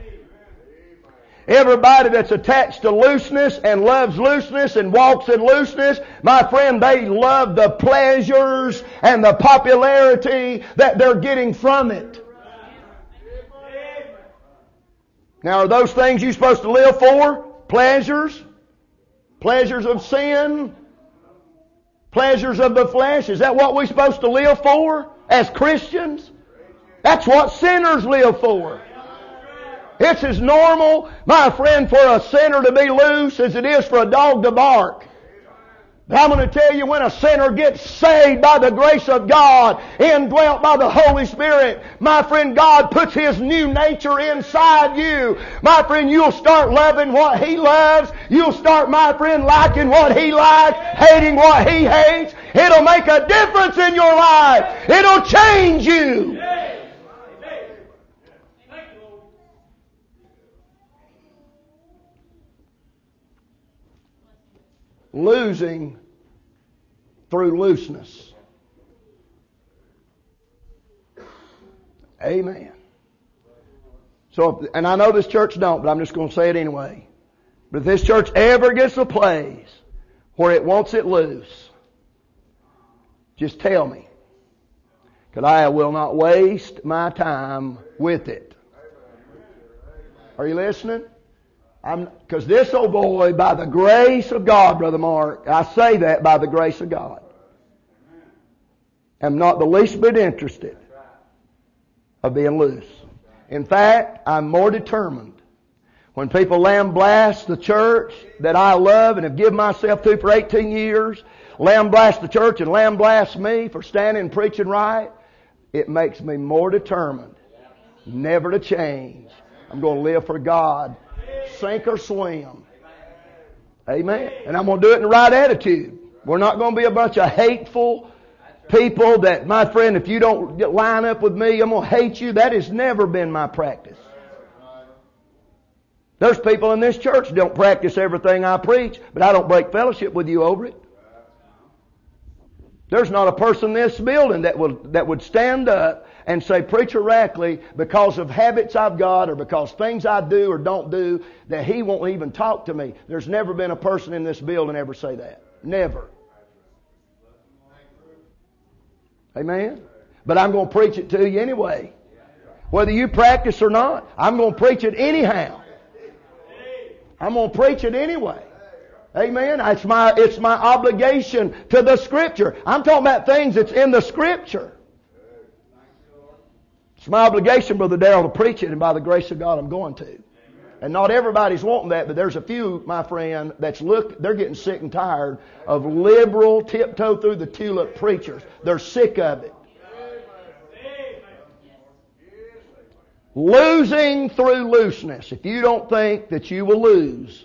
Everybody that's attached to looseness and loves looseness and walks in looseness, my friend, they love the pleasures and the popularity that they're getting from it. Now, are those things you're supposed to live for? Pleasures? Pleasures of sin? Pleasures of the flesh? Is that what we're supposed to live for as Christians? That's what sinners live for. It's as normal, my friend, for a sinner to be loose as it is for a dog to bark. But I'm going to tell you, when a sinner gets saved by the grace of God, indwelt by the Holy Spirit, my friend, God puts His new nature inside you. My friend, you'll start loving what He loves. You'll start, my friend, liking what He likes, hating what He hates. It'll make a difference in your life. It'll change you. Losing through looseness. Amen. So, if, and I know this church don't, but I'm just going to say it anyway. But if this church ever gets a place where it wants it loose, just tell me. Because I will not waste my time with it. Are you listening? Because this old boy, by the grace of God, Brother Mark, I say that by the grace of God, am not the least bit interested of being loose. In fact, I'm more determined when people lambaste the church that I love and have given myself to for eighteen years, lambaste the church and lambaste me for standing and preaching right, it makes me more determined never to change. I'm going to live for God. Sink or swim. Amen. And I'm going to do it in the right attitude. We're not going to be a bunch of hateful people that, my friend, if you don't line up with me, I'm going to hate you. That has never been my practice. There's people in this church that don't practice everything I preach, but I don't break fellowship with you over it. There's not a person in this building that would, that would stand up and say, Preacher Rackley, because of habits I've got or because things I do or don't do, that he won't even talk to me. There's never been a person in this building ever say that. Never. Amen? But I'm going to preach it to you anyway. Whether you practice or not, I'm going to preach it anyhow. I'm going to preach it anyway. Amen. It's my, it's my obligation to the Scripture. I'm talking about things that's in the Scripture. It's my obligation, Brother Darrell, to preach it, and by the grace of God, I'm going to. And not everybody's wanting that, but there's a few, my friend, that's look, they're getting sick and tired of liberal, tiptoe through the tulip preachers. They're sick of it. Losing through looseness. If you don't think that you will lose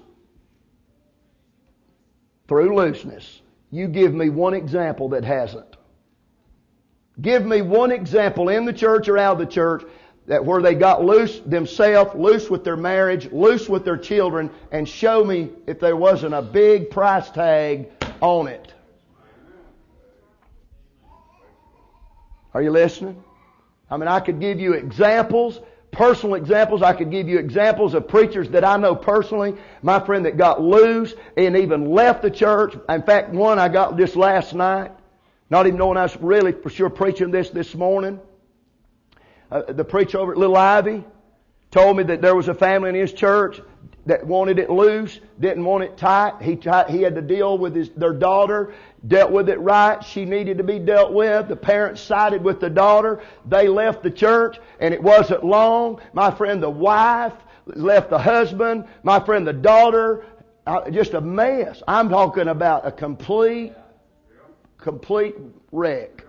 through looseness, you give me one example that hasn't. Give me one example in the church or out of the church that where they got loose themselves, loose with their marriage, loose with their children, and show me if there wasn't a big price tag on it. Are you listening? I mean, I could give you examples, personal examples. I could give you examples of preachers that I know personally, my friend, that got loose and even left the church. In fact, one I got just last night, not even knowing I was really for sure preaching this this morning. Uh, the preacher over at Little Ivy told me that there was a family in his church that wanted it loose, didn't want it tight. He tried, he had to deal with his, their daughter, dealt with it right. She needed to be dealt with. The parents sided with the daughter. They left the church, and it wasn't long. My friend, the wife left the husband, my friend, the daughter, uh, just a mess. I'm talking about a complete, complete wreck.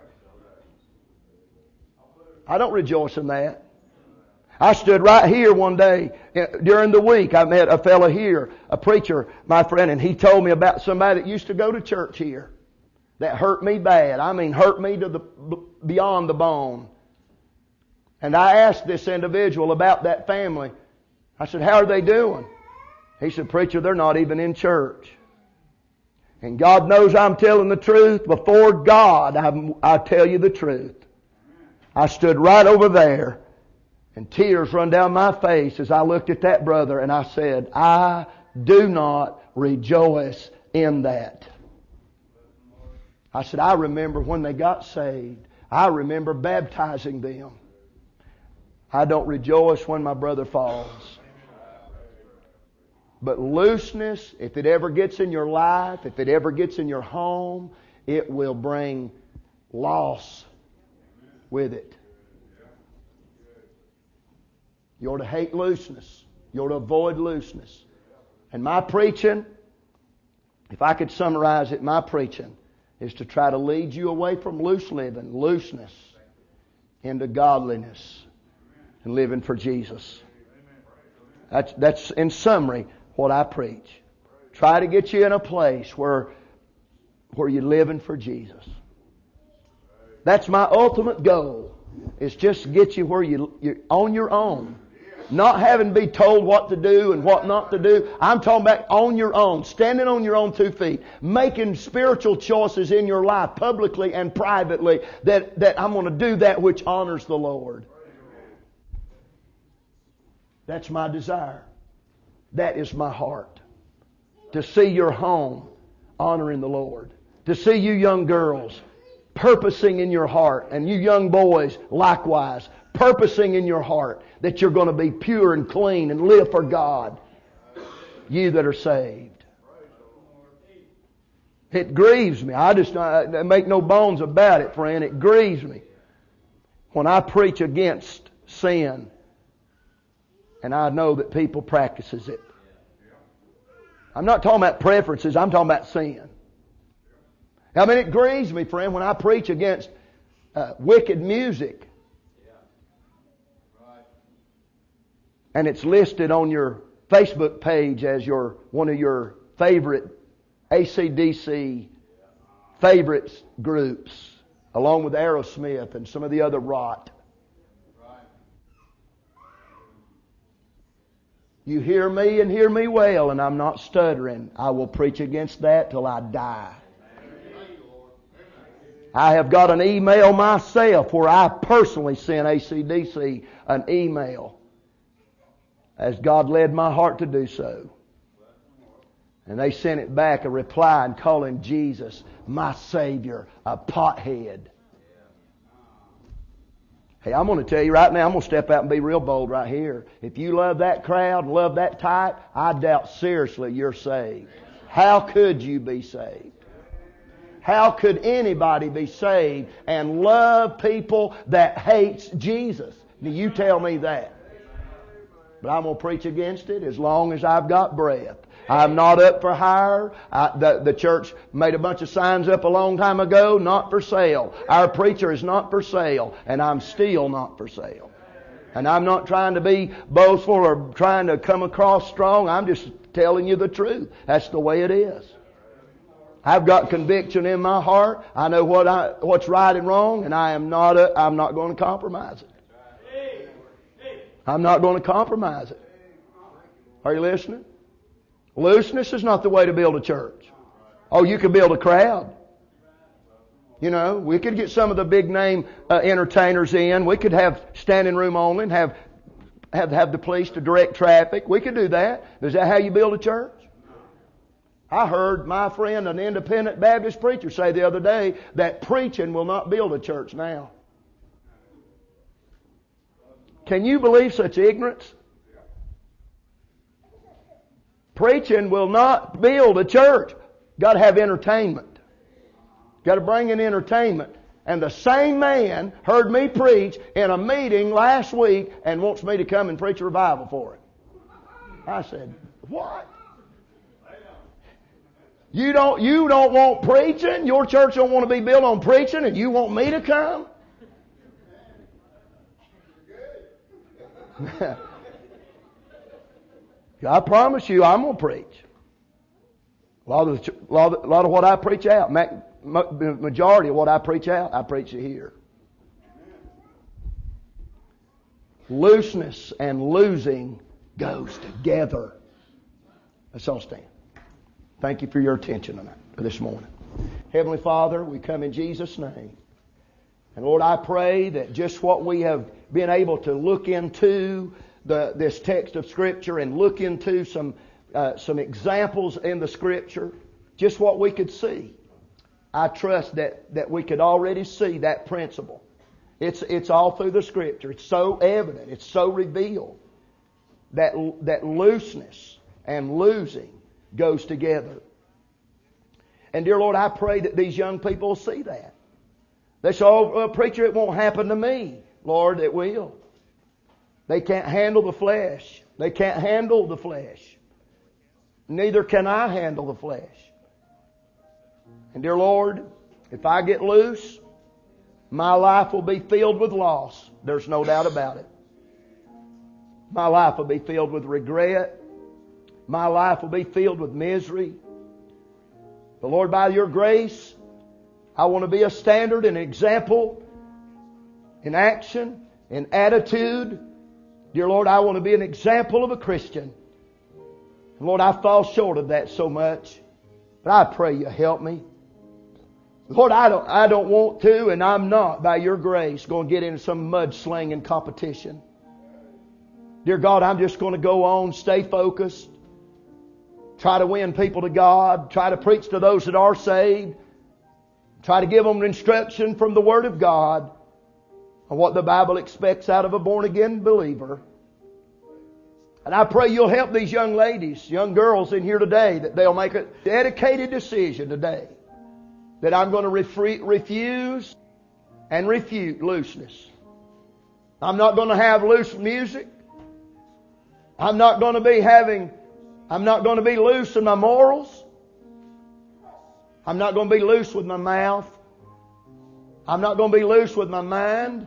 I don't rejoice in that. I stood right here one day during the week. I met a fellow here, a preacher, my friend, and he told me about somebody that used to go to church here that hurt me bad. I mean, hurt me to the beyond the bone. And I asked this individual about that family. I said, how are they doing? He said, preacher, they're not even in church. And God knows I'm telling the truth. Before God, I'm, I tell you the truth. I stood right over there, and tears run down my face as I looked at that brother, and I said, I do not rejoice in that. I said, I remember when they got saved. I remember baptizing them. I don't rejoice when my brother falls. But looseness, if it ever gets in your life, if it ever gets in your home, it will bring loss with it. You're to hate looseness. You're to avoid looseness. And my preaching, if I could summarize it, my preaching is to try to lead you away from loose living, looseness, into godliness and living for Jesus. That's, that's in summary what I preach. Try to get you in a place where, where you're living for Jesus. That's my ultimate goal, is just to get you where you, you're on your own. Not having to be told what to do and what not to do. I'm talking about on your own, standing on your own two feet, making spiritual choices in your life, publicly and privately, that, that I'm going to do that which honors the Lord. That's my desire. That is my heart. To see your home honoring the Lord. To see you young girls purposing in your heart, and you young boys likewise, purposing in your heart that you're going to be pure and clean and live for God. You that are saved. It grieves me. I just I make no bones about it, friend. It grieves me when I preach against sin and I know that people practices it. I'm not talking about preferences. I'm talking about sin. I mean, it grieves me, friend, when I preach against uh, wicked music. And it's listed on your Facebook page as your one of your favorite A C D C favorites groups, along with Aerosmith and some of the other rot. You hear me and hear me well, and I'm not stuttering. I will preach against that till I die. I have got an email myself where I personally sent A C D C an email as God led my heart to do so. And they sent it back, a reply, and calling Jesus my Savior a pothead. Hey, I'm going to tell you right now, I'm going to step out and be real bold right here. If you love that crowd and love that type, I doubt seriously you're saved. How could you be saved? How could anybody be saved and love people that hates Jesus? Now you tell me that. But I'm going to preach against it as long as I've got breath. I'm not up for hire. I, the, the church made a bunch of signs up a long time ago, not for sale. Our preacher is not for sale, and I'm still not for sale. And I'm not trying to be boastful or trying to come across strong. I'm just telling you the truth. That's the way it is. I've got conviction in my heart. I know what I, what's right and wrong, and I am not a, I'm not going to compromise it. I'm not going to compromise it. Are you listening? Looseness is not the way to build a church. Oh, you could build a crowd. You know, we could get some of the big name uh, entertainers in. We could have standing room only and have, have have the police to direct traffic. We could do that. Is that how you build a church? I heard my friend, an independent Baptist preacher, say the other day that preaching will not build a church now. Can you believe such ignorance? Preaching will not build a church. Got to have entertainment. Got to bring in entertainment. And the same man heard me preach in a meeting last week and wants me to come and preach a revival for it. I said, what? You don't, you don't want preaching? Your church don't want to be built on preaching and you want me to come? I promise you I'm going to preach. A lot of, the, a lot of, a lot of what I preach out, the majority of what I preach out, I preach it here. Looseness and losing goes together. Let's all stand. Thank you for your attention tonight, this morning. Heavenly Father, we come in Jesus' name. And Lord, I pray that just what we have been able to look into the, this text of Scripture and look into some uh, some examples in the Scripture, just what we could see. I trust that, that we could already see that principle. It's it's all through the Scripture. It's so evident. It's so revealed that that looseness and losing goes together. And dear Lord, I pray that these young people will see that. They say, oh, well, preacher, it won't happen to me. Lord, it will. They can't handle the flesh. They can't handle the flesh. Neither can I handle the flesh. And dear Lord, if I get loose, my life will be filled with loss. There's no doubt about it. My life will be filled with regret. My life will be filled with misery. But Lord, by your grace, I want to be a standard, an example, in action, in attitude. Dear Lord, I want to be an example of a Christian. And Lord, I fall short of that so much. But I pray you help me. Lord, I don't, I don't want to, and I'm not, by your grace, going to get into some mudslinging competition. Dear God, I'm just going to go on, stay focused, try to win people to God, try to preach to those that are saved, try to give them instruction from the Word of God on what the Bible expects out of a born-again believer. And I pray you'll help these young ladies, young girls in here today, that they'll make a dedicated decision today that I'm going to refre- refuse and refute looseness. I'm not going to have loose music. I'm not going to be having, I'm not going to be loose in my morals. I'm not going to be loose with my mouth. I'm not going to be loose with my mind.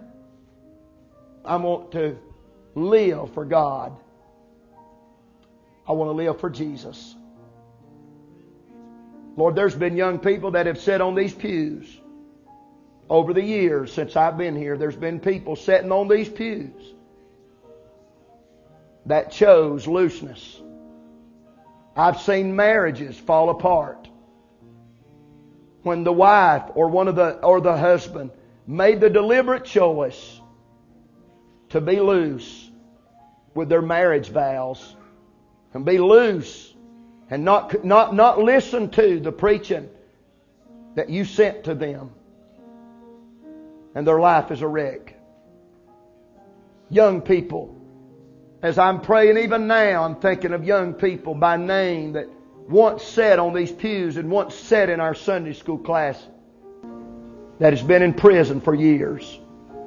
I want to live for God. I want to live for Jesus. Lord, there's been young people that have sat on these pews over the years since I've been here. There's been people sitting on these pews that chose looseness. I've seen marriages fall apart when the wife or one of the or the husband made the deliberate choice to be loose with their marriage vows and be loose and not not not listen to the preaching that you sent to them, and their life is a wreck. Young people, as I'm praying even now, I'm thinking of young people by name that once sat on these pews and once sat in our Sunday school class that has been in prison for years.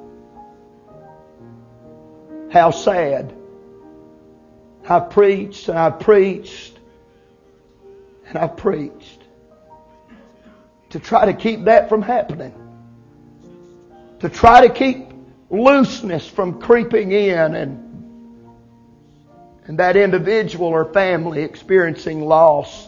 How sad. I've preached and I've preached and I've preached to try to keep that from happening. To try to keep looseness from creeping in and and that individual or family experiencing loss.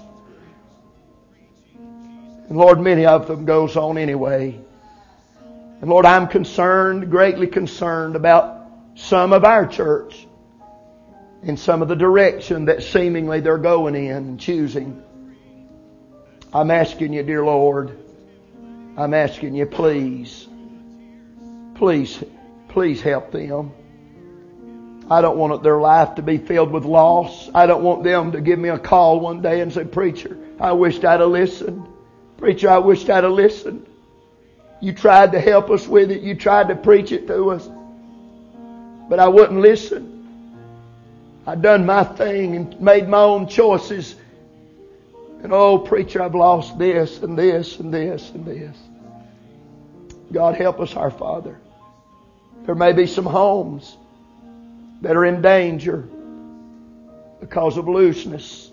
And Lord, many of them goes on anyway. And Lord, I'm concerned, greatly concerned about some of our church in some of the direction that seemingly they're going in and choosing. I'm asking you, dear Lord, I'm asking you, please, please, please help them. I don't want their life to be filled with loss. I don't want them to give me a call one day and say, preacher, I wished I'd have listened. Preacher, I wished I'd have listened. You tried to help us with it. You tried to preach it to us. But I wouldn't listen. I done my thing and made my own choices. And oh, preacher, I've lost this and this and this and this. God help us, our Father. There may be some homes that are in danger. because of looseness.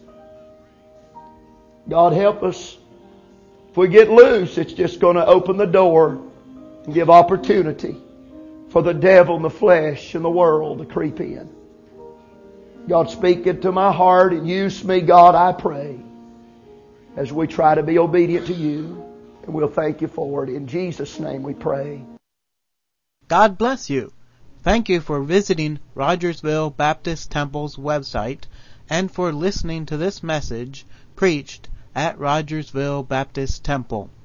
God help us. If we get loose, it's just going to open the door and give opportunity for the devil and the flesh and the world to creep in. God, speak into my heart and use me, God, I pray, as we try to be obedient to You. And we'll thank You for it. In Jesus' name we pray. God bless you. Thank you for visiting Rogersville Baptist Temple's website and for listening to this message preached at Rogersville Baptist Temple.